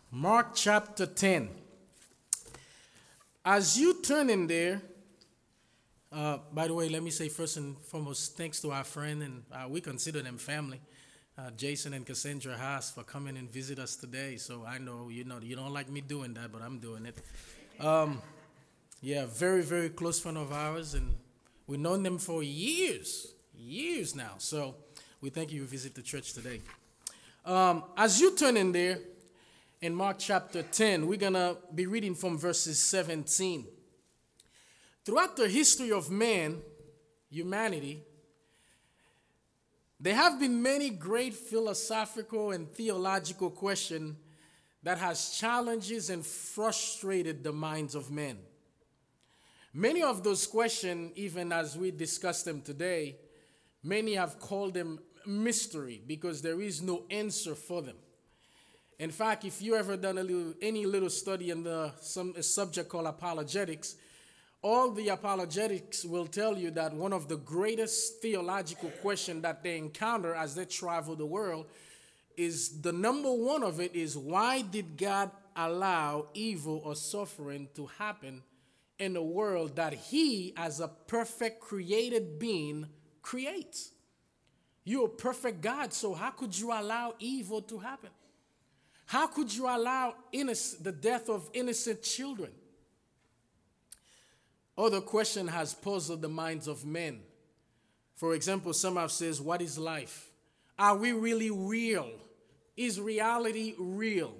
Mark chapter 10. As you turn in there, by the way, let me say first and foremost, thanks to our friend, and we consider them family, Jason and Cassandra Haas, for coming and visit us today. So I know you don't like me doing that, but I'm doing it. Yeah, very, very close friend of ours, and we've known them for years now. So we thank you for visit the church today. As you turn in there, in Mark chapter 10, we're going to be reading from verses 17. Throughout the history of man, humanity, there have been many great philosophical and theological questions that has challenges and frustrated the minds of men. Many of those questions, even as we discuss them today, many have called them mystery because there is no answer for them. In fact, if you ever done any little study in a subject called apologetics, all the apologetics will tell you that one of the greatest theological questions that they encounter as they travel the world is the number one of it is, why did God allow evil or suffering to happen in a world that he, as a perfect created being, creates? You're a perfect God, so how could you allow evil to happen? How could you allow the death of innocent children? Other question has puzzled the minds of men. For example, some have said, what is life? Are we really real? Is reality real?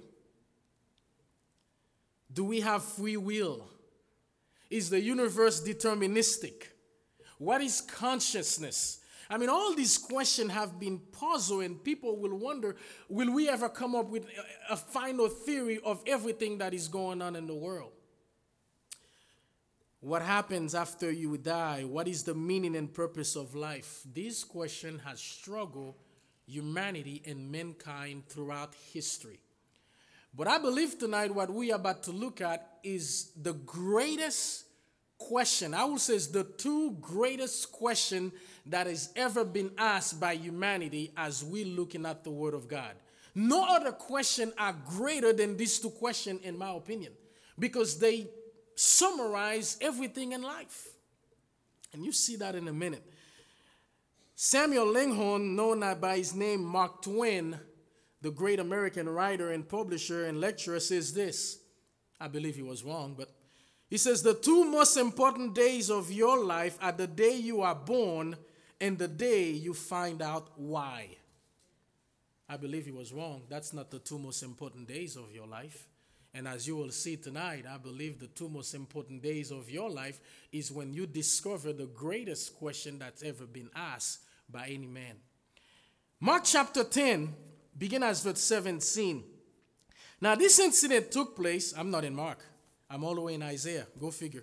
Do we have free will? Is the universe deterministic? What is consciousness? I mean, all these questions have been puzzled, and people will wonder, will we ever come up with a final theory of everything that is going on in the world? What happens after you die? What is the meaning and purpose of life? This question has struggled humanity and mankind throughout history. But I believe tonight what we are about to look at is the greatest question. I would say it's the two greatest questions that has ever been asked by humanity as we looking at the Word of God. No other question are greater than these two questions, in my opinion, because they summarize everything in life. And you see that in a minute. Samuel Langhorne, known by his name Mark Twain, the great American writer and publisher and lecturer, says this. I believe he was wrong, but he says, the two most important days of your life are the day you are born and the day you find out why. I believe he was wrong. That's not the two most important days of your life. And as you will see tonight, I believe the two most important days of your life is when you discover the greatest question that's ever been asked by any man. Mark chapter 10, begin as verse 17. Now this incident took place, I'm not in Mark. I'm all the way in Isaiah. Go figure.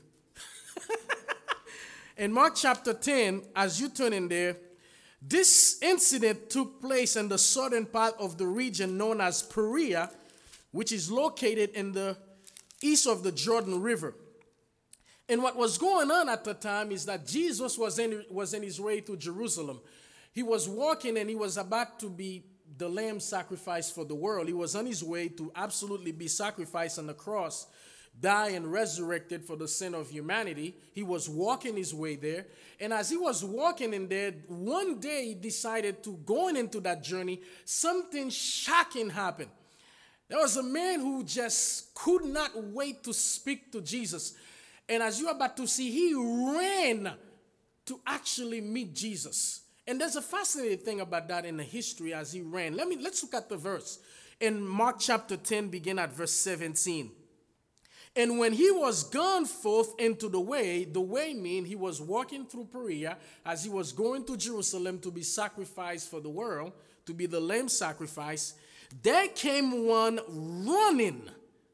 In Mark chapter 10, as you turn in there, this incident took place in the southern part of the region known as Perea, which is located in the east of the Jordan River. And what was going on at the time is that Jesus was in his way to Jerusalem. He was walking and he was about to be the lamb sacrifice for the world. He was on his way to absolutely be sacrificed on the cross, die and resurrected for the sin of humanity. He was walking his way there. And as he was walking in there, one day he decided to, going into that journey, something shocking happened. There was a man who just could not wait to speak to Jesus. And as you're about to see, he ran to actually meet Jesus. And there's a fascinating thing about that in the history as he ran. Let's look at the verse. In Mark chapter 10, begin at verse 17. And when he was gone forth into the way means he was walking through Perea as he was going to Jerusalem to be sacrificed for the world, to be the lamb sacrifice. There came one running,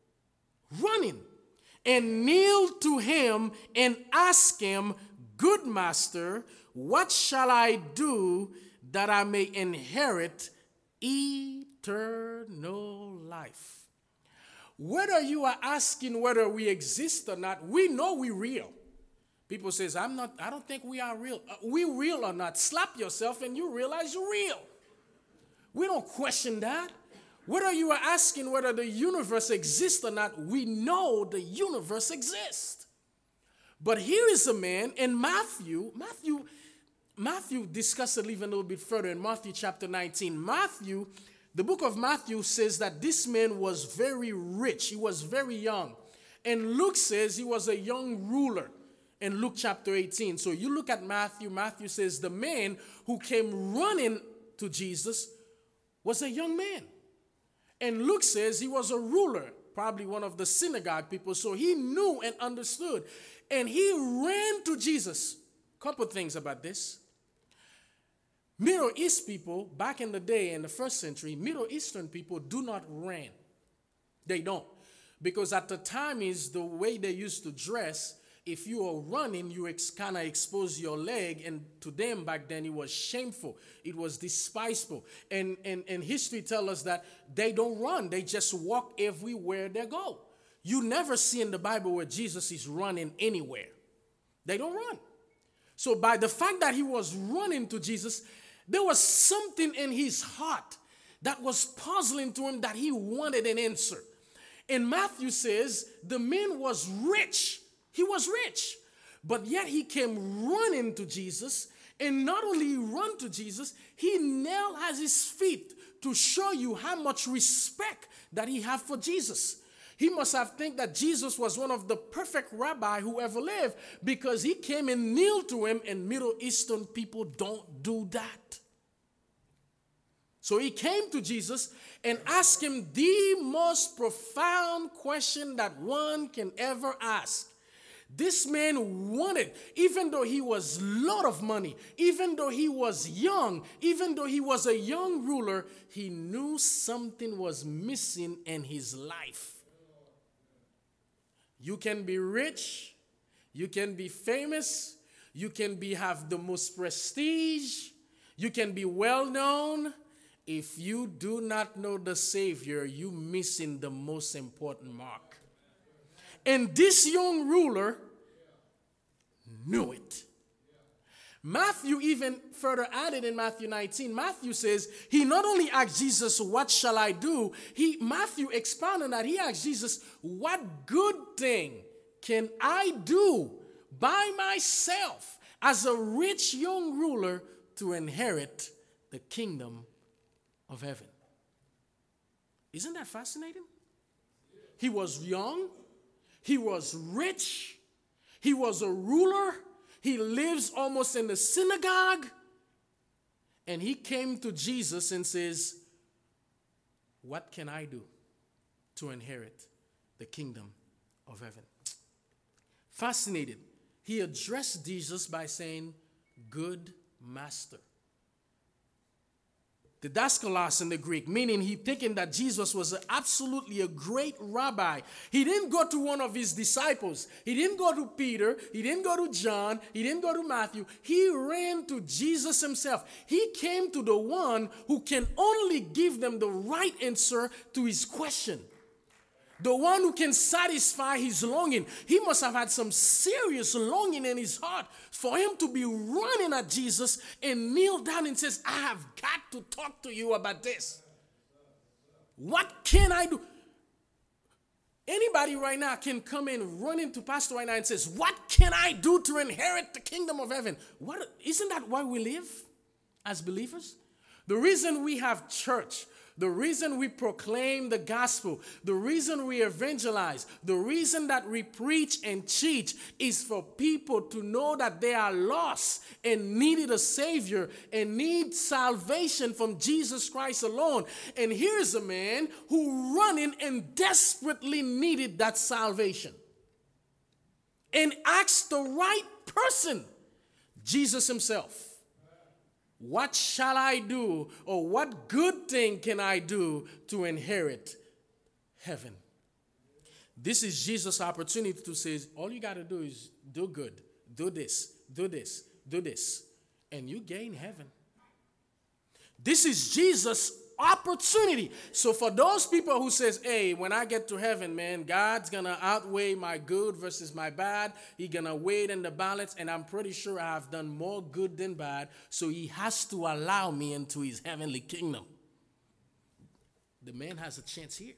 and kneeled to him and asked him, Good master, what shall I do that I may inherit eternal life? Whether you are asking whether we exist or not, we know we're real. People says, I don't think we are real. We real or not? Slap yourself and you realize you're real. We don't question that. Whether you are asking whether the universe exists or not, we know the universe exists. But here is a man in Matthew discussed it even a little bit further in Matthew chapter 19. The book of Matthew says that this man was very rich. He was very young. And Luke says he was a young ruler in Luke chapter 18. So you look at Matthew says the man who came running to Jesus was a young man. And Luke says he was a ruler, probably one of the synagogue people. So he knew and understood. And he ran to Jesus. Couple things about this. Middle East people, back in the day, in the first century, Middle Eastern people do not run. They don't. Because at the time is the way they used to dress. If you are running, you kind of expose your leg. And to them back then, it was shameful. It was despiseful. And history tells us that they don't run. They just walk everywhere they go. You never see in the Bible where Jesus is running anywhere. They don't run. So by the fact that he was running to Jesus, there was something in his heart that was puzzling to him that he wanted an answer. And Matthew says the man was rich. He was rich. But yet he came running to Jesus. And not only he ran to Jesus, he knelt at his feet to show you how much respect that he had for Jesus. He must have think that Jesus was one of the perfect rabbi who ever lived, because he came and kneeled to him, and Middle Eastern people don't do that. So he came to Jesus and asked him the most profound question that one can ever ask. This man wanted, even though he was a lot of money, even though he was young, even though he was a young ruler, he knew something was missing in his life. You can be rich, you can be famous, you can have the most prestige, you can be well known. If you do not know the Savior, you're missing the most important mark. And this young ruler knew it. Matthew even further added in Matthew 19, Matthew says, he not only asked Jesus, what shall I do? Matthew expounded that he asked Jesus, what good thing can I do by myself as a rich young ruler to inherit the kingdom of heaven? Isn't that fascinating? He was young. He was rich. He was a ruler. He lives almost in the synagogue. And he came to Jesus and says, what can I do to inherit the kingdom of heaven? Fascinated. He addressed Jesus by saying, good master. Didaskalos in the Greek, meaning he thinking that Jesus was absolutely a great rabbi. He didn't go to one of his disciples. He didn't go to Peter. He didn't go to John. He didn't go to Matthew. He ran to Jesus himself. He came to the one who can only give them the right answer to his question. The one who can satisfy his longing. He must have had some serious longing in his heart for him to be running at Jesus and kneel down and says, I have got to talk to you about this. What can I do? Anybody right now can come in, run into pastor right now and says, what can I do to inherit the kingdom of heaven? Isn't that why we live as believers? The reason we have church, the reason we proclaim the gospel, the reason we evangelize, the reason that we preach and teach is for people to know that they are lost and needed a Savior and need salvation from Jesus Christ alone. And here's a man who running and desperately needed that salvation and asked the right person, Jesus himself. What shall I do, or what good thing can I do to inherit heaven? This is Jesus' opportunity to say, all you got to do is do good, do this, do this, do this, and you gain heaven. This is Jesus' opportunity. So for those people who says, hey, when I get to heaven, man, God's going to outweigh my good versus my bad. He's going to weigh it in the balance, and I'm pretty sure I have done more good than bad, so he has to allow me into his heavenly kingdom. The man has a chance here.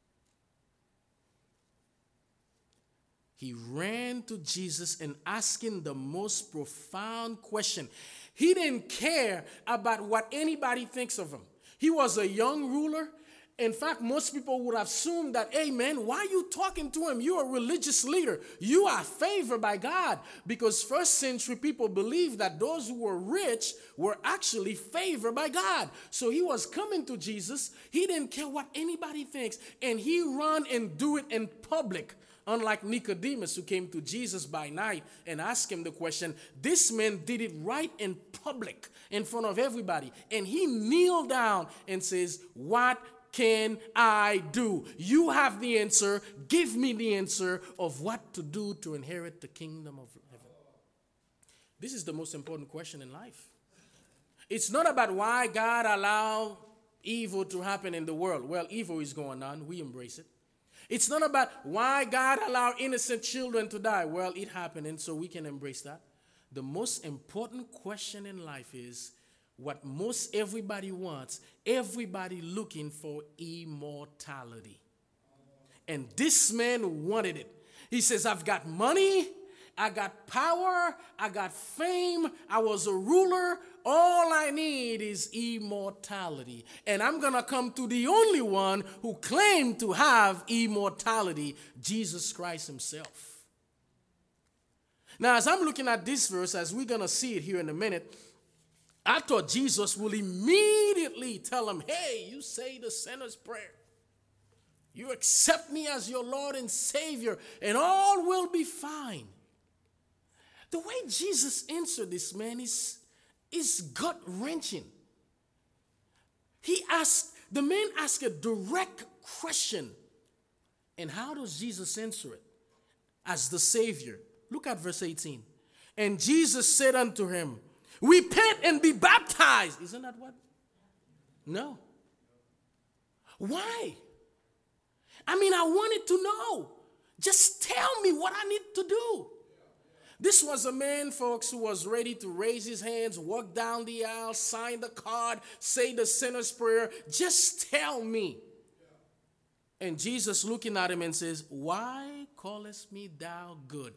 He ran to Jesus and asked him the most profound question. He didn't care about what anybody thinks of him. He was a young ruler. In fact, most people would have assumed that, hey man, why are you talking to him? You're a religious leader. You are favored by God. Because first century people believed that those who were rich were actually favored by God. So he was coming to Jesus. He didn't care what anybody thinks. And he ran and do it in public. Unlike Nicodemus, who came to Jesus by night and asked him the question, this man did it right in public, in front of everybody. And he kneeled down and says, what can I do? You have the answer. Give me the answer of what to do to inherit the kingdom of heaven. This is the most important question in life. It's not about why God allowed evil to happen in the world. Well, evil is going on. We embrace it. It's not about why God allowed innocent children to die. Well, it happened, and so we can embrace that. The most important question in life is what most everybody wants. Everybody looking for immortality. And this man wanted it. He says, I've got money, I got power, I got fame, I was a ruler. All I need is immortality. And I'm going to come to the only one who claimed to have immortality, Jesus Christ himself. Now, as I'm looking at this verse, as we're going to see it here in a minute, I thought Jesus will immediately tell him, hey, you say the sinner's prayer. You accept me as your Lord and Savior, and all will be fine. The way Jesus answered this man is gut-wrenching. The man asked a direct question. And how does Jesus answer it? As the Savior. Look at verse 18. And Jesus said unto him, repent and be baptized. Isn't that what? No. Why? I mean, I wanted to know. Just tell me what I need to do. This was a man, folks, who was ready to raise his hands, walk down the aisle, sign the card, say the sinner's prayer. Just tell me. And Jesus looking at him and says, why callest me thou good?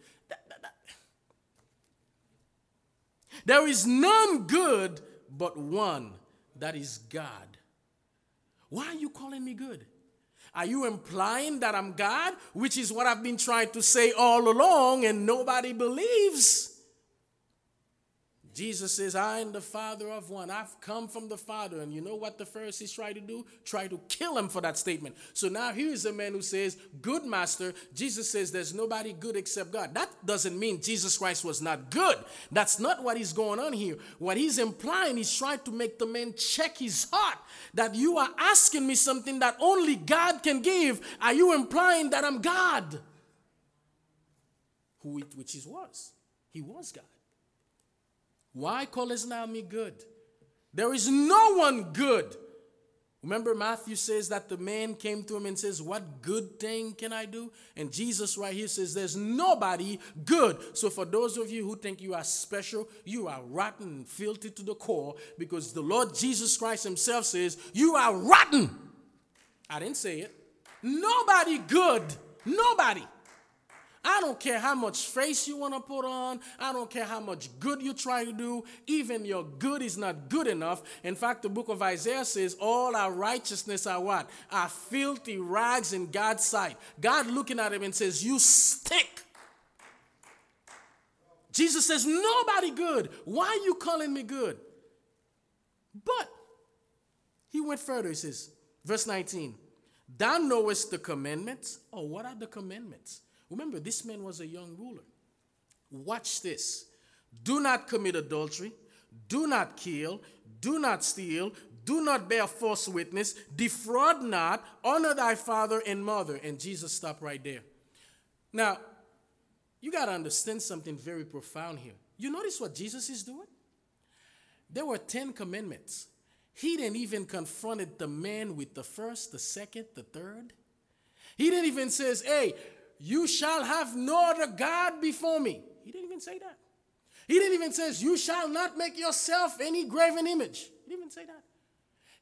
There is none good but one, that is God. Why are you calling me good? Are you implying that I'm God, which is what I've been trying to say all along and nobody believes? Jesus says, I am the Father of one. I've come from the Father. And you know what the Pharisees try to do? Try to kill him for that statement. So now here's a man who says, good master. Jesus says there's nobody good except God. That doesn't mean Jesus Christ was not good. That's not what is going on here. What he's implying, he's trying to make the man check his heart. That you are asking me something that only God can give. Are you implying that I'm God? Which he was. He was God. Why callest thou me good? There is no one good. Remember, Matthew says that the man came to him and says, what good thing can I do? And Jesus right here says, there's nobody good. So for those of you who think you are special, you are rotten and filthy to the core, because the Lord Jesus Christ himself says, you are rotten. I didn't say it. Nobody good. Nobody. I don't care how much face you want to put on. I don't care how much good you try to do. Even your good is not good enough. In fact, the book of Isaiah says all our righteousness are what? Are filthy rags in God's sight. God looking at him and says, you stink. Jesus says, nobody good. Why are you calling me good? But he went further. He says, verse 19, thou knowest the commandments. Oh, what are the commandments? Remember, this man was a young ruler. Watch this. Do not commit adultery. Do not kill. Do not steal. Do not bear false witness. Defraud not. Honor thy father and mother. And Jesus stopped right there. Now, you got to understand something very profound here. You notice what Jesus is doing? There were 10 commandments. He didn't even confront the man with the first, the second, the third. He didn't even say, hey, you shall have no other God before me. He didn't even say that. He didn't even say, you shall not make yourself any graven image. He didn't even say that.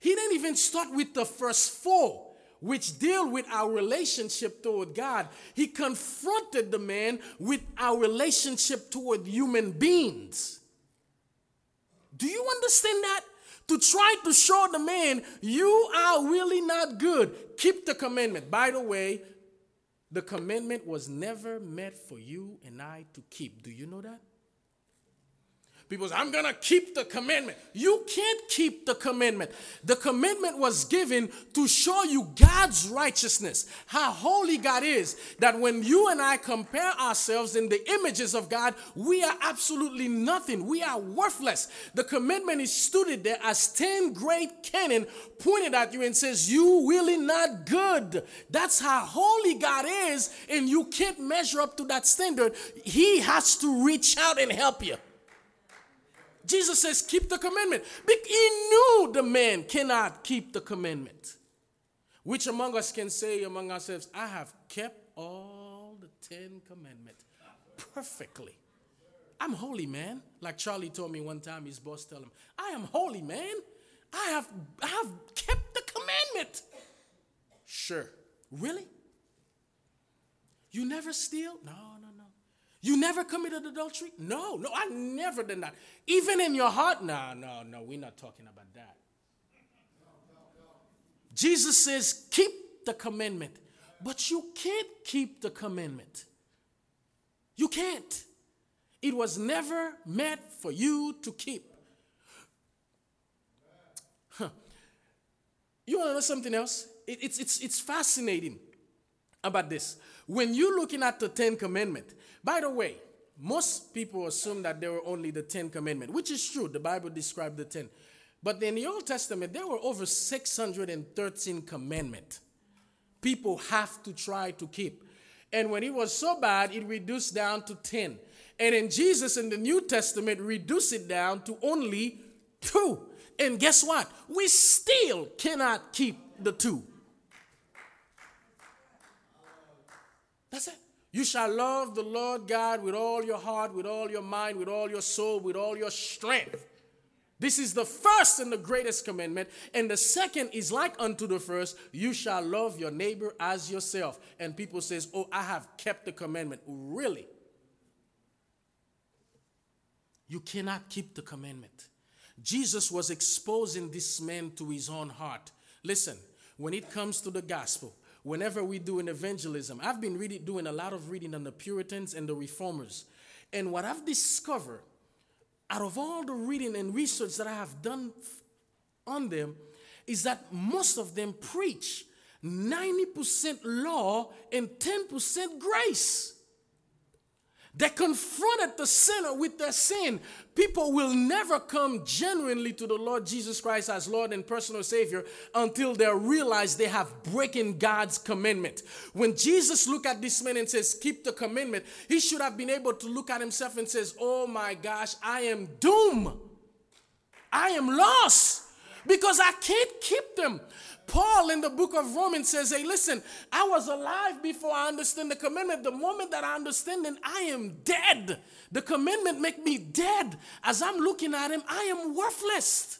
He didn't even start with the first four, which deal with our relationship toward God. He confronted the man with our relationship toward human beings. Do you understand that? To try to show the man, you are really not good. Keep the commandment. By the way, the commandment was never meant for you and I to keep. Do you know that? People say, I'm going to keep the commandment. You can't keep the commandment. The commandment was given to show you God's righteousness, how holy God is, that when you and I compare ourselves in the images of God, we are absolutely nothing. We are worthless. The commandment is stood there as 10 great cannon pointed at you and says, you really not good. That's how holy God is, and you can't measure up to that standard. He has to reach out and help you. Jesus says, keep the commandment. But he knew the man cannot keep the commandment. Which among us can say among ourselves, I have kept all the 10 commandments perfectly. I'm holy, man. Like Charlie told me one time, his boss told him, I am holy, man. I have kept the commandment. Sure. Really? You never steal? No. You never committed adultery? No, I never did that. Even in your heart? No, we're not talking about that. Jesus says, keep the commandment. But you can't keep the commandment. You can't. It was never meant for you to keep. You want to know something else? It's fascinating about this. When you're looking at the 10 Commandments, by the way, most people assume that there were only the 10 Commandments, which is true. The Bible described the 10. But in the Old Testament, there were over 613 commandments people have to try to keep. And when it was so bad, it reduced down to 10. And then Jesus in the New Testament reduced it down to only 2. And guess what? We still cannot keep the 2. That's it. You shall love the Lord God with all your heart, with all your mind, with all your soul, with all your strength. This is the first and the greatest commandment. And the second is like unto the first, you shall love your neighbor as yourself. And people says, oh, I have kept the commandment. Really? You cannot keep the commandment. Jesus was exposing this man to his own heart. Listen, when it comes to the gospel, whenever we do an evangelism, I've been doing a lot of reading on the Puritans and the Reformers. And what I've discovered, out of all the reading and research that I have done on them, is that most of them preach 90% law and 10% grace. They confronted the sinner with their sin. People will never come genuinely to the Lord Jesus Christ as Lord and personal Savior until they realize they have broken God's commandment. When Jesus looked at this man and says, keep the commandment, he should have been able to look at himself and says, oh my gosh, I am doomed. I am lost because I can't keep them. Paul in the book of Romans says, hey, listen, I was alive before I understand the commandment. The moment that I understand it, I am dead. The commandment make me dead. As I'm looking at him, I am worthless.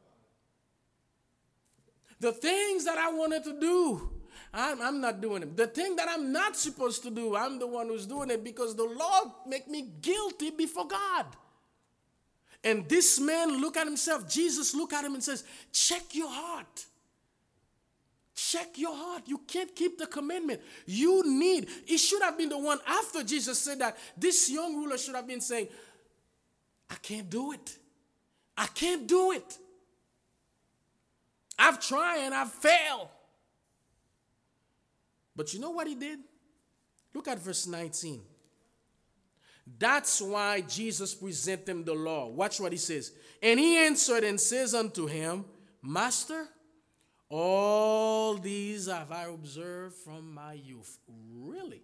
The things that I wanted to do, I'm not doing it. The thing that I'm not supposed to do, I'm the one who's doing it because the Lord make me guilty before God. And this man look at himself. Jesus look at him and says, check your heart. Check your heart. You can't keep the commandment. You need. It should have been the one after Jesus said that. This young ruler should have been saying, I can't do it. I can't do it. I've tried and I've failed. But you know what he did? Look at verse 19. That's why Jesus presented him the law. Watch what he says. And he answered and says unto him, Master, all these have I observed from my youth. Really?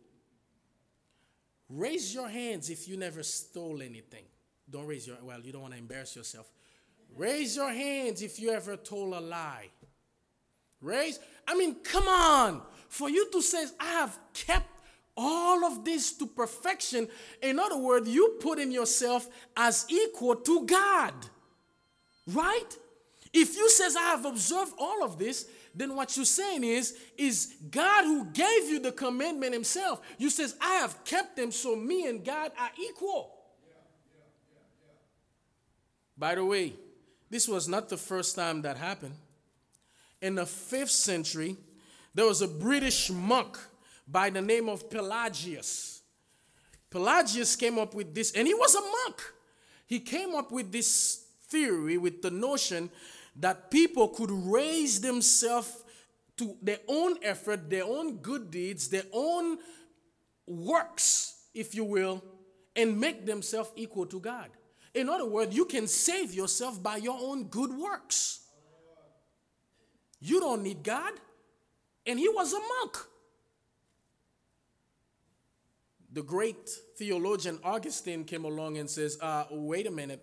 Raise your hands if you never stole anything. Don't raise your, well, you don't want to embarrass yourself. Raise your hands if you ever told a lie. Come on. For you to say, I have kept all of this to perfection. In other words, you put in yourself as equal to God. Right? If you says, I have observed all of this, then what you're saying is God who gave you the commandment himself. You says, I have kept them, so me and God are equal. By the way, this was not the first time that happened. In the 5th century, there was a British monk by the name of Pelagius. Pelagius came up with this, and he was a monk. He came up with this theory, with the notion that people could raise themselves to their own effort, their own good deeds, their own works, if you will, and make themselves equal to God. In other words, you can save yourself by your own good works. You don't need God. And he was a monk. The great theologian Augustine came along and says, wait a minute.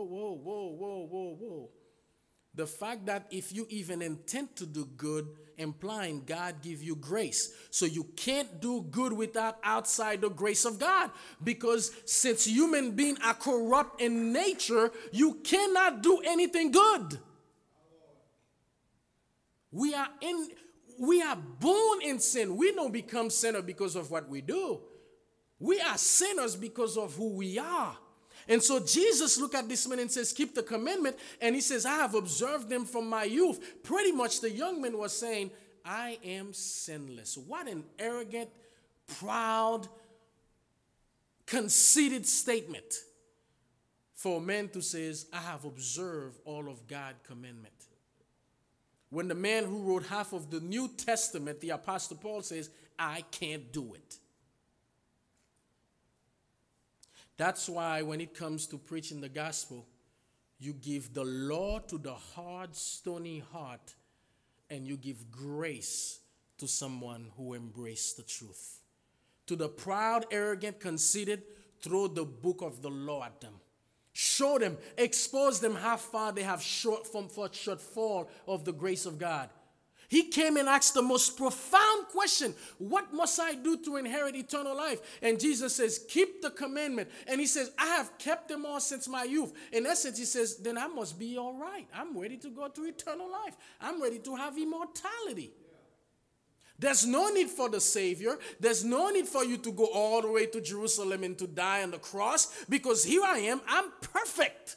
Whoa. The fact that if you even intend to do good, implying God give you grace. So you can't do good without outside the grace of God. Because since human beings are corrupt in nature, you cannot do anything good. We are born in sin. We don't become sinners because of what we do. We are sinners because of who we are. And so Jesus looked at this man and says, keep the commandment. And he says, I have observed them from my youth. Pretty much the young man was saying, I am sinless. What an arrogant, proud, conceited statement for a man to say, I have observed all of God's commandment. When the man who wrote half of the New Testament, the Apostle Paul, says, I can't do it. That's why when it comes to preaching the gospel, you give the law to the hard, stony heart, and you give grace to someone who embraced the truth. To the proud, arrogant, conceited, throw the book of the law at them. Show them, expose them how far they have shortfall of the grace of God. He came and asked the most profound question, what must I do to inherit eternal life? And Jesus says, keep the commandment. And he says, I have kept them all since my youth. In essence, he says, then I must be all right. I'm ready to go to eternal life. I'm ready to have immortality. There's no need for the Savior. There's no need for you to go all the way to Jerusalem and to die on the cross, because here I am. I'm perfect.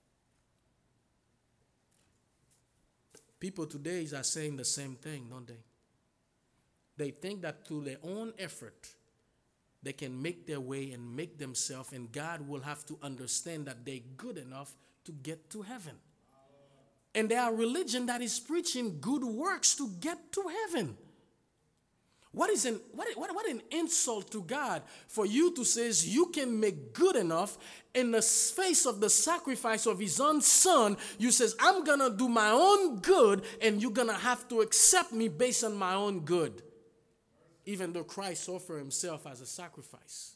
People today are saying the same thing, don't they? They think that through their own effort, they can make their way and make themselves, and God will have to understand that they're good enough to get to heaven. And there are religion that is preaching good works to get to heaven. What an insult to God for you to say you can make good enough in the face of the sacrifice of his own son. You says, I'm going to do my own good and you're going to have to accept me based on my own good. Even though Christ offered himself as a sacrifice.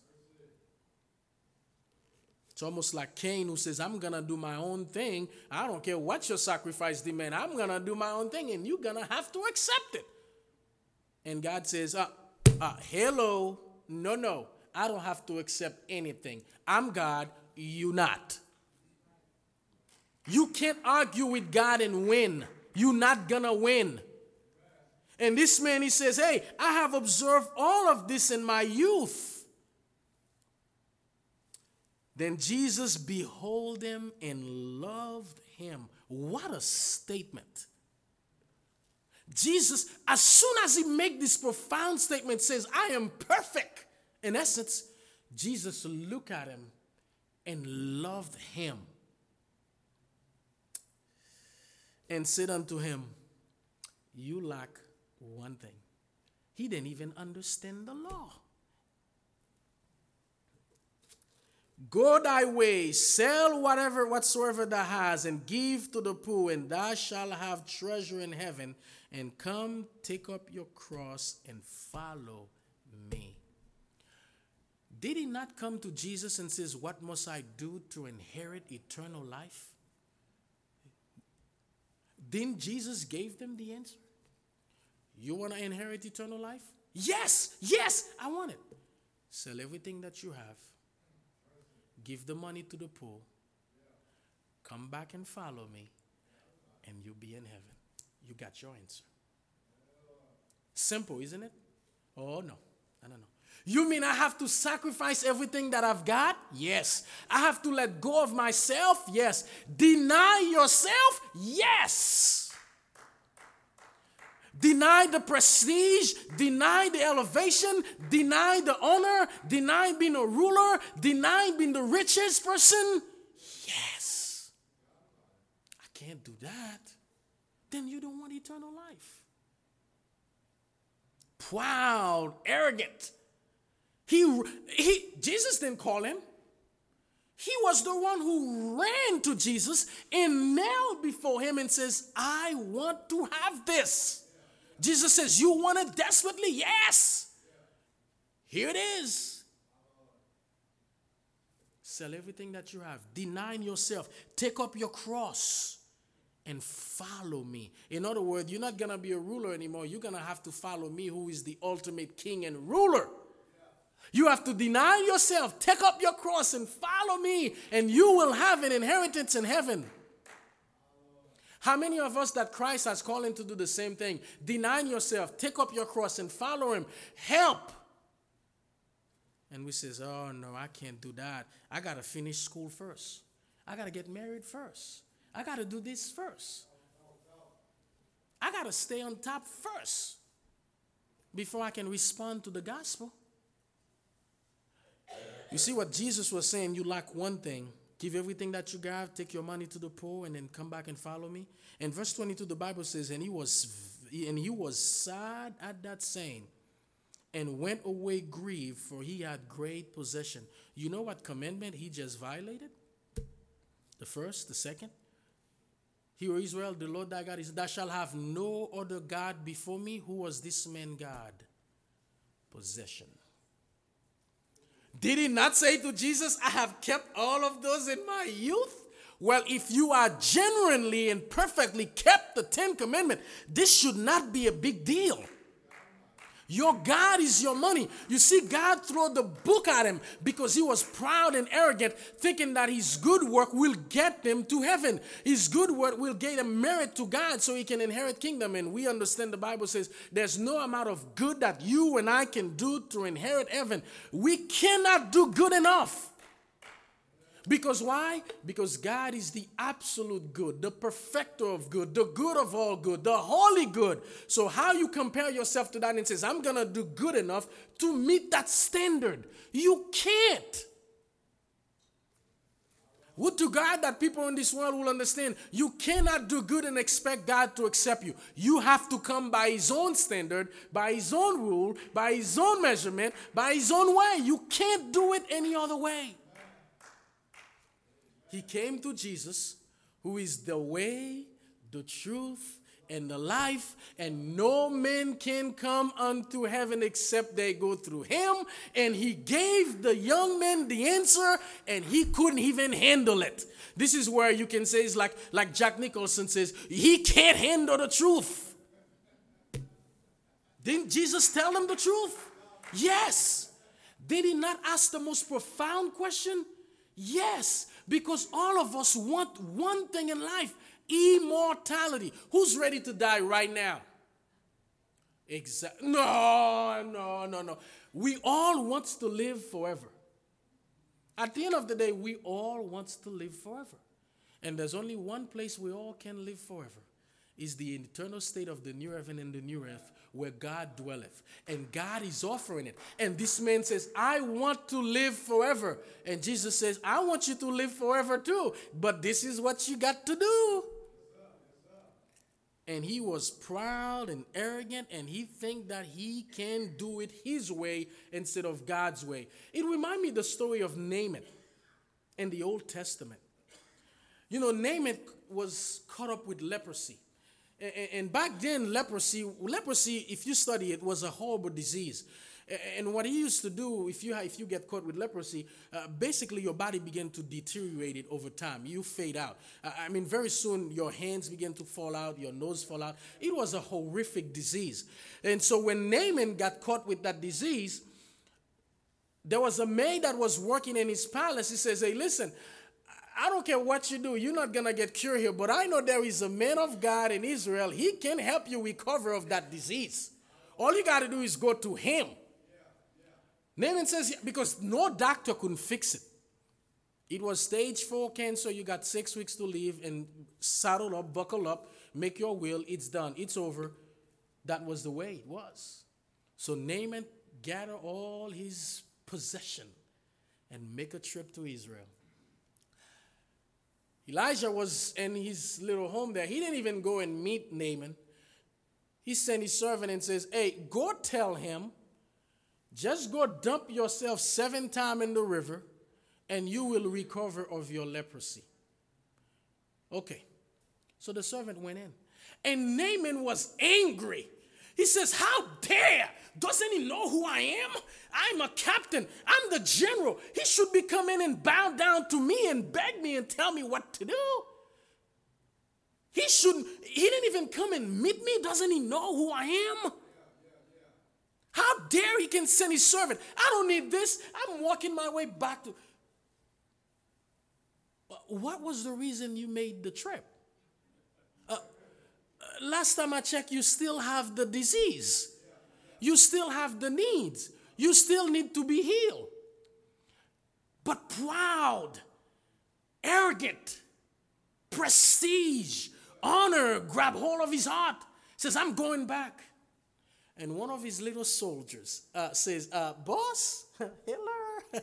It's almost like Cain who says, I'm going to do my own thing. I don't care what your sacrifice demands. I'm going to do my own thing and you're going to have to accept it. And God says, hello, no, I don't have to accept anything. I'm God, you not. You can't argue with God and win. You're not gonna win. And this man, he says, hey, I have observed all of this in my youth. Then Jesus behold him and loved him. What a statement. Jesus, as soon as he made this profound statement, says, I am perfect. In essence, Jesus looked at him and loved him and said unto him, you lack one thing. He didn't even understand the law. Go thy way, sell whatsoever thou hast, and give to the poor, and thou shalt have treasure in heaven. And come, take up your cross and follow me. Did he not come to Jesus and says, what must I do to inherit eternal life? Didn't Jesus give them the answer? You want to inherit eternal life? Yes, I want it. Sell everything that you have. Give the money to the poor. Come back and follow me. and you'll be in heaven. You got your answer. Simple, isn't it? Oh, no. No, no, no. You mean I have to sacrifice everything that I've got? Yes. I have to let go of myself? Yes. Deny yourself? Yes. Deny the prestige, deny the elevation, deny the honor, deny being a ruler, deny being the richest person? Yes. I can't do that. Then you don't want eternal life. Proud, arrogant. Jesus didn't call him. He was the one who ran to Jesus and knelt before him and says, I want to have this. Jesus says, you want it desperately? Yes. Here it is. Sell everything that you have. Deny yourself. Take up your cross and follow me. In other words, you're not going to be a ruler anymore. You're going to have to follow me, who is the ultimate king and ruler. You have to deny yourself. Take up your cross and follow me, and you will have an inheritance in heaven. How many of us that Christ has called him to do the same thing? Deny yourself, take up your cross and follow him. Help. And we says, oh no, I can't do that. I got to finish school first. I got to get married first. I got to do this first. I got to stay on top first before I can respond to the gospel. You see what Jesus was saying? You lack one thing. Give everything that you got, take your money to the poor, and then come back and follow me. In verse 22, the Bible says, and he was sad at that saying, and went away grieved, for he had great possession. You know what commandment he just violated? The first, the second. Hear Israel, the Lord thy God is, thou shalt have no other God before me. Who was this man God? Possession. Did he not say to Jesus, I have kept all of those in my youth? Well, if you are genuinely and perfectly kept the 10 Commandments, this should not be a big deal. Your God is your money. You see, God threw the book at him because he was proud and arrogant, thinking that his good work will get him to heaven. His good work will get him merit to God so he can inherit kingdom. And we understand the Bible says there's no amount of good that you and I can do to inherit heaven. We cannot do good enough. Because why? Because God is the absolute good, the perfecter of good, the good of all good, the holy good. So how you compare yourself to that and says, I'm going to do good enough to meet that standard? You can't. Would to God that people in this world will understand, you cannot do good and expect God to accept you. You have to come by his own standard, by his own rule, by his own measurement, by his own way. You can't do it any other way. He came to Jesus, who is the way, the truth, and the life, and no man can come unto heaven except they go through him. And he gave the young man the answer, and he couldn't even handle it. This is where you can say, it's like Jack Nicholson says, he can't handle the truth. Didn't Jesus tell him the truth? Yes. Did he not ask the most profound question? Yes. Because all of us want one thing in life, immortality. Who's ready to die right now? No. We all want to live forever. At the end of the day, we all want to live forever. And there's only one place we all can live forever. Is the eternal state of the new heaven and the new earth, where God dwelleth. And God is offering it. And this man says, I want to live forever. And Jesus says, I want you to live forever too. But this is what you got to do. And he was proud and arrogant, and he think that he can do it his way instead of God's way. It reminds me of the story of Naaman in the Old Testament. You know, Naaman was caught up with leprosy. And back then, leprosy, if you study it, was a horrible disease. And what he used to do, if you get caught with leprosy, basically your body began to deteriorate it over time. You fade out. Very soon your hands begin to fall out, your nose fall out. It was a horrific disease. And so when Naaman got caught with that disease, there was a maid that was working in his palace. He says, hey, listen, I don't care what you do, you're not going to get cured here, but I know there is a man of God in Israel. He can help you recover of that disease. All you got to do is go to him. Naaman says, because no doctor couldn't fix it. It was stage 4 cancer. You got 6 weeks to live, and saddle up, buckle up, make your will. It's done. It's over. That was the way it was. So Naaman gathered all his possession and make a trip to Israel. Elijah was in his little home there. He didn't even go and meet Naaman. He sent his servant and says, hey, go tell him, just go dump yourself 7 times in the river, and you will recover of your leprosy. Okay. So the servant went in. And Naaman was angry. He says, how dare? Doesn't he know who I am? I'm a captain. I'm the general. He should be coming and bow down to me and beg me and tell me what to do. He didn't even come and meet me. Doesn't he know who I am? How dare he can send his servant? I don't need this. I'm walking my way back to... What was the reason you made the trip? Last time I checked, you still have the disease. You still have the needs. You still need to be healed. But proud, arrogant, prestige, honor grab hold of his heart. Says, I'm going back. And one of his little soldiers says, boss, Hitler,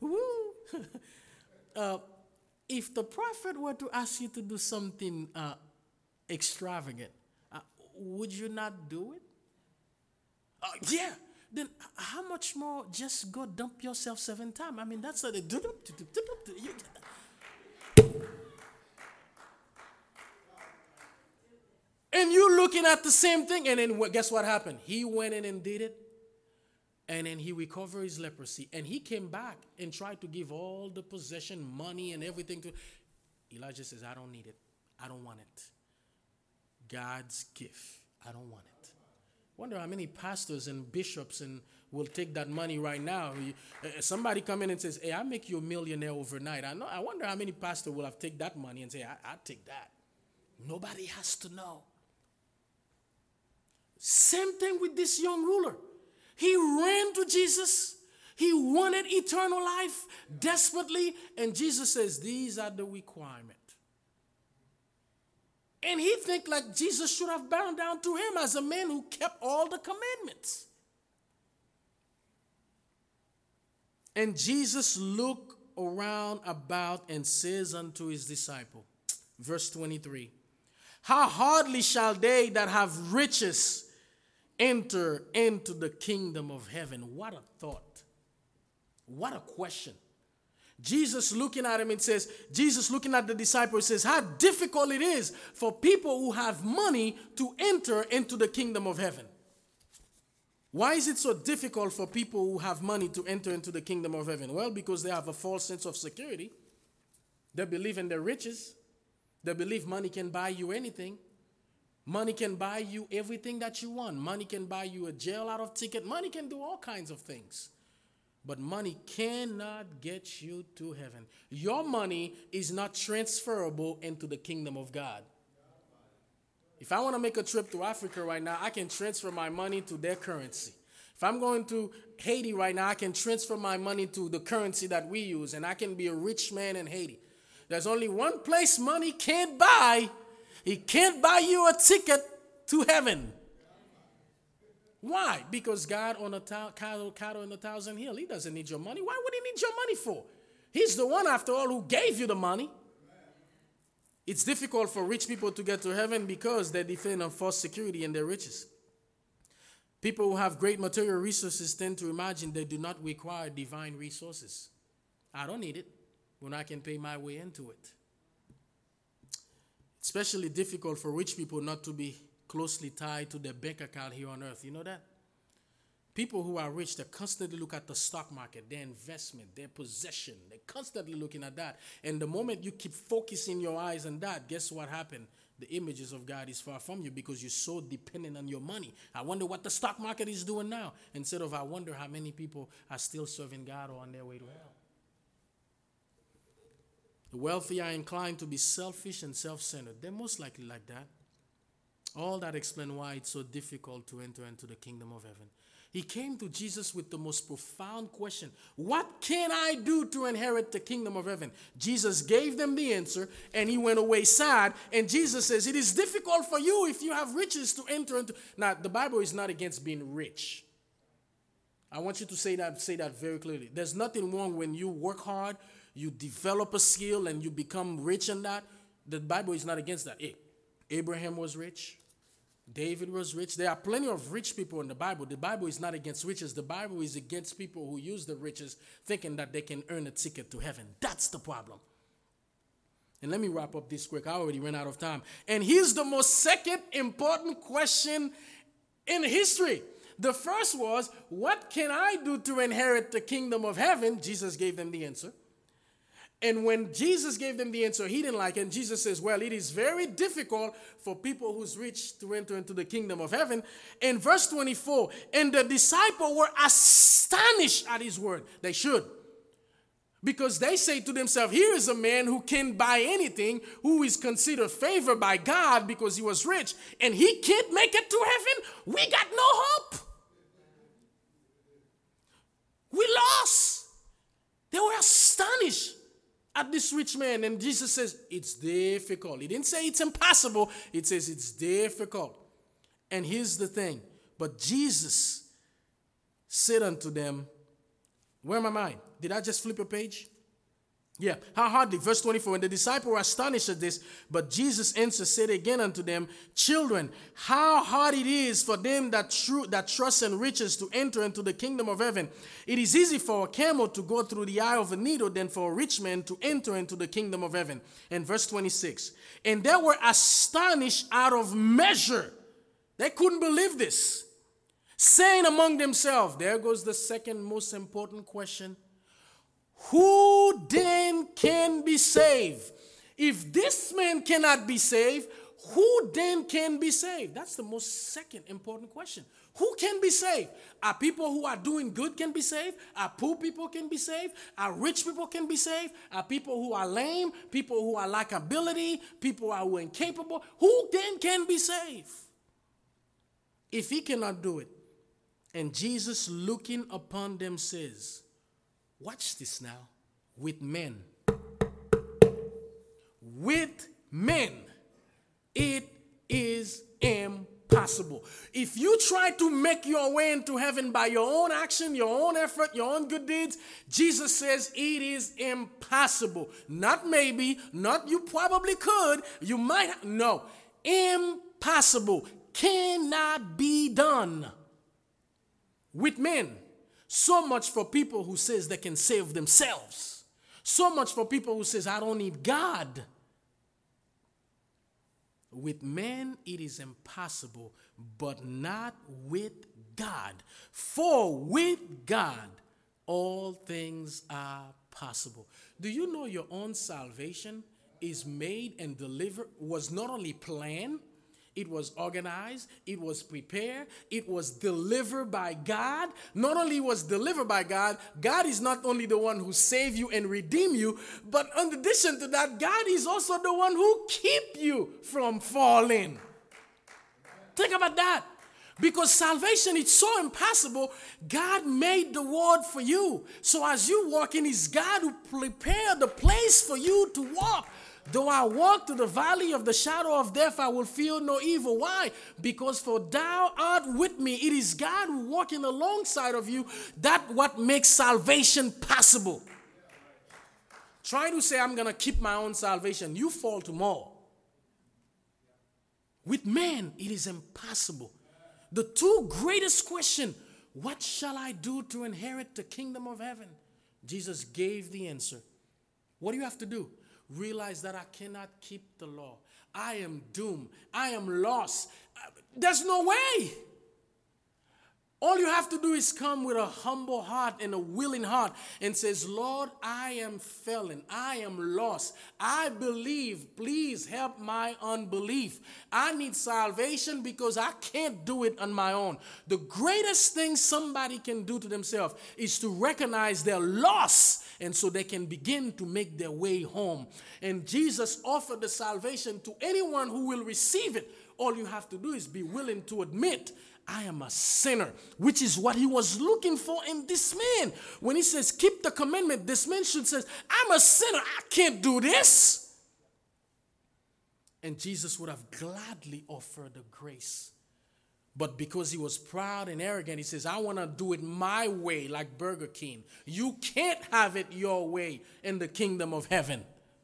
woo. If the prophet were to ask you to do something extravagant, would you not do it? Yeah. Then how much more just go dump yourself 7 times? I mean, that's a... And you looking at the same thing. And then guess what happened? He went in and did it. And then he recovered his leprosy. And he came back and tried to give all the possession, money, and everything to... Elijah says, I don't need it. I don't want it. God's gift. I don't want it. Wonder how many pastors and bishops will take that money right now. Somebody come in and says, hey, I'll make you a millionaire overnight. I wonder how many pastors will have take that money and say, I'll take that. Nobody has to know. Same thing with this young ruler. He ran to Jesus. He wanted eternal life desperately. And Jesus says, these are the requirements. And he think like Jesus should have bowed down to him as a man who kept all the commandments. And Jesus looked around about and says unto his disciple, verse 23, how hardly shall they that have riches enter into the kingdom of heaven? What a thought. What a question. Jesus looking at him and says, Jesus looking at the disciple says, how difficult it is for people who have money to enter into the kingdom of heaven. Why is it so difficult for people who have money to enter into the kingdom of heaven? Well, because they have a false sense of security. They believe in their riches. They believe money can buy you anything. Money can buy you everything that you want. Money can buy you a jail out of ticket. Money can do all kinds of things. But money cannot get you to heaven. Your money is not transferable into the kingdom of God. If I want to make a trip to Africa right now, I can transfer my money to their currency. If I'm going to Haiti right now, I can transfer my money to the currency that we use, and I can be a rich man in Haiti. There's only one place money can't buy. It can't buy you a ticket to heaven. Why? Because God on a cattle in 1,000 hills. He doesn't need your money. Why would he need your money for? He's the one, after all, who gave you the money. It's difficult for rich people to get to heaven because they depend on false security and their riches. People who have great material resources tend to imagine they do not require divine resources. I don't need it when I can pay my way into it. Especially difficult for rich people not to be closely tied to their bank account here on earth. You know that? People who are rich, they constantly look at the stock market, their investment, their possession. They're constantly looking at that. And the moment you keep focusing your eyes on that, guess what happened? The images of God is far from you because you're so dependent on your money. I wonder what the stock market is doing now. Instead of I wonder how many people are still serving God or on their way to hell. The wealthy are inclined to be selfish and self-centered. They're most likely like that. All that explains why it's so difficult to enter into the kingdom of heaven. He came to Jesus with the most profound question. What can I do to inherit the kingdom of heaven? Jesus gave them the answer, and he went away sad. And Jesus says, it is difficult for you if you have riches to enter into. Now, the Bible is not against being rich. I want you to say that very clearly. There's nothing wrong when you work hard, you develop a skill, and you become rich in that. The Bible is not against that. Hey, Abraham was rich. David was rich. There are plenty of rich people in the Bible. The Bible is not against riches. The Bible is against people who use the riches thinking that they can earn a ticket to heaven. That's the problem. And let me wrap up this quick. I already ran out of time. And here's the most second important question in history. The first was, what can I do to inherit the kingdom of heaven? Jesus gave them the answer. And when Jesus gave them the answer, he didn't like it. And Jesus says, well, it is very difficult for people who's rich to enter into the kingdom of heaven. In verse 24, and the disciples were astonished at his word. They should. Because they say to themselves, here is a man who can buy anything, who is considered favored by God because he was rich, and he can't make it to heaven? We got no hope. We lost. They were astonished at this rich man. And Jesus says, it's difficult. He didn't say it's impossible. It says it's difficult. And here's the thing. But Jesus said unto them, where am I mind? Did I just flip a page? Yeah. How hardly? Verse 24. And the disciples were astonished at this. But Jesus answered, said again unto them, children, how hard it is for them that trust in riches to enter into the kingdom of heaven. It is easy for a camel to go through the eye of a needle than for a rich man to enter into the kingdom of heaven. And verse 26. And they were astonished out of measure. They couldn't believe this. Saying among themselves, there goes the second most important question. Who then can be saved? If this man cannot be saved, who then can be saved? That's the most second important question. Who can be saved? Are people who are doing good can be saved? Are poor people can be saved? Are rich people can be saved? Are people who are lame? People who are lack ability? People who are incapable? Who then can be saved? If he cannot do it, and Jesus looking upon them says, watch this now. With men. With men. It is impossible. If you try to make your way into heaven by your own action, your own effort, your own good deeds, Jesus says it is impossible. Not maybe, not you probably could, you might, no. Impossible. Cannot be done. With men. So much for people who says they can save themselves. So much for people who says I don't need God. With men it is impossible, but not with God. For with God all things are possible. Do you know your own salvation is made and delivered, was not only planned, it was organized, it was prepared, it was delivered by God. Not only was delivered by God, God is not only the one who saved you and redeemed you, but in addition to that, God is also the one who keep you from falling. Think about that. Because salvation is so impossible, God made the world for you. So as you walk in, it's God who prepared the place for you to walk. Though I walk through the valley of the shadow of death, I will feel no evil. Why? Because for thou art with me. It is God who walking alongside of you. That what makes salvation possible. Try to say, I'm going to keep my own salvation. You fall tomorrow. With man, it is impossible. The two greatest questions, what shall I do to inherit the kingdom of heaven? Jesus gave the answer. What do you have to do? Realize that I cannot keep the law. I am doomed. I am lost. There's no way. All you have to do is come with a humble heart and a willing heart and says, Lord, I am failing. I am lost. I believe. Please help my unbelief. I need salvation because I can't do it on my own. The greatest thing somebody can do to themselves is to recognize their loss, and so they can begin to make their way home. And Jesus offered the salvation to anyone who will receive it. All you have to do is be willing to admit, I am a sinner, which is what he was looking for in this man. When he says, keep the commandment, this man should say, I'm a sinner. I can't do this. And Jesus would have gladly offered the grace. But because he was proud and arrogant, he says, I want to do it my way, like Burger King. You can't have it your way in the kingdom of heaven.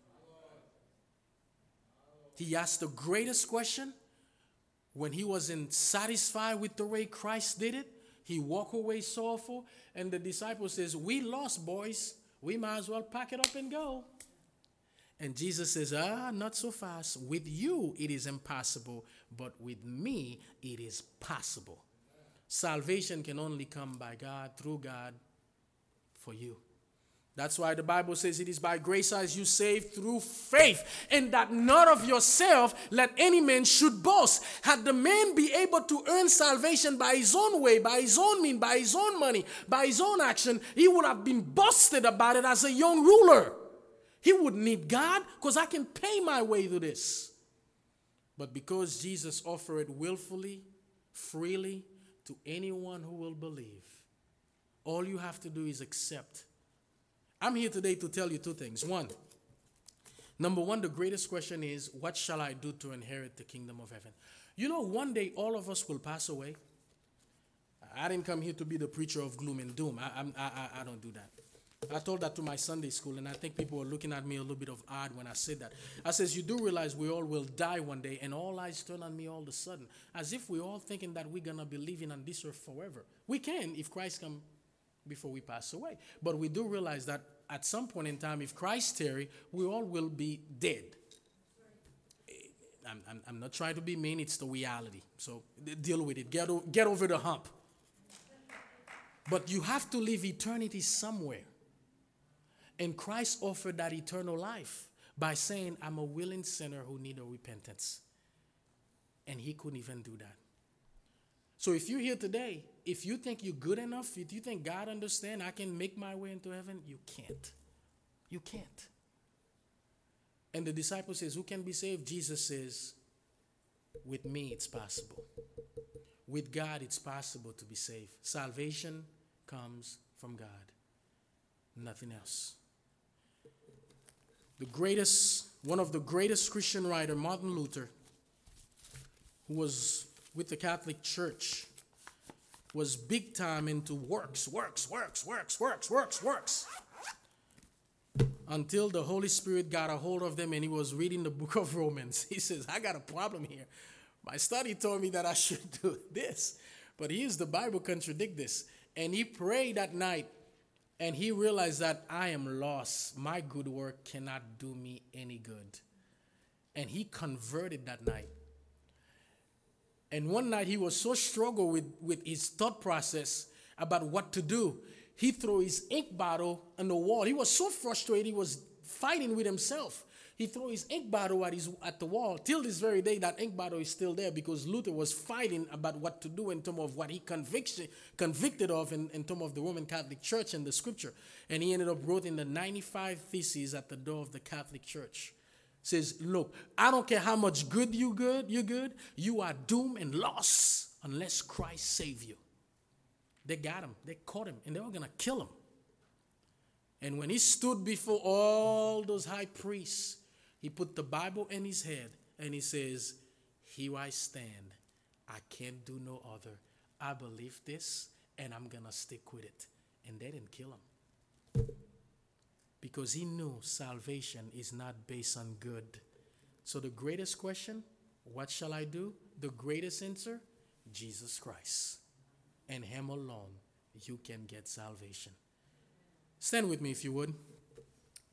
He asked the greatest question. When he wasn't satisfied with the way Christ did it, he walked away sorrowful. And the disciple says, we lost, boys. We might as well pack it up and go. And Jesus says, not so fast. With you, it is impossible. But with me, it is possible. Salvation can only come by God, through God, for you. That's why the Bible says it is by grace as you saved through faith, and that not of yourself let any man should boast. Had the man be able to earn salvation by his own way, by his own means, by his own money, by his own action, he would have been boasted about it as a young ruler. He wouldn't need God because I can pay my way to this. But because Jesus offered it willfully, freely to anyone who will believe, all you have to do is accept. I'm here today to tell you two things. Number one, the greatest question is, what shall I do to inherit the kingdom of heaven? You know, one day all of us will pass away. I didn't come here to be the preacher of gloom and doom. I don't do that. I told that to my Sunday school, and I think people were looking at me a little bit of odd when I said that. I says, you do realize we all will die one day, and all eyes turn on me all of a sudden, as if we're all thinking that we're going to be living on this earth forever. We can if Christ comes before we pass away. But we do realize that at some point in time, if Christ tarry, we all will be dead. I'm not trying to be mean. It's the reality. So deal with it. Get over the hump. But you have to live eternity somewhere. And Christ offered that eternal life by saying, I'm a willing sinner who need a repentance. And he couldn't even do that. So if you're here today, if you think you're good enough, if you think God understands, I can make my way into heaven, you can't. You can't. And the disciple says, who can be saved? Jesus says, with me it's possible. With God it's possible to be saved. Salvation comes from God. Nothing else. One of the greatest Christian writer, Martin Luther, who was with the Catholic Church, was big time into works. Until the Holy Spirit got a hold of them and he was reading the book of Romans. He says, I got a problem here. My study told me that I should do this, but here's the Bible contradict this. And he prayed that night and he realized that I am lost. My good work cannot do me any good. And he converted that night. And one night he was so struggled with his thought process about what to do. He threw his ink bottle on the wall. He was so frustrated, he was fighting with himself. He threw his ink bottle at the wall. Till this very day, that ink bottle is still there because Luther was fighting about what to do in terms of what he convicted of in terms of the Roman Catholic Church and the scripture. And he ended up writing the 95 Theses at the door of the Catholic Church. Says, look, I don't care how much you're good, you are doomed and lost unless Christ save you. They got him, they caught him, and they were going to kill him. And when he stood before all those high priests, he put the Bible in his head and he says, here I stand. I can't do no other. I believe this and I'm going to stick with it. And they didn't kill him. Because he knew salvation is not based on good. So the greatest question, what shall I do? The greatest answer, Jesus Christ. And him alone, you can get salvation. Stand with me if you would.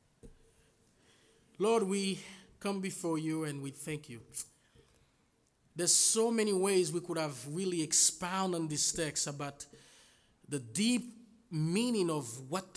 Lord, we come before you and we thank you. There's so many ways we could have really expound on this text about the deep meaning of what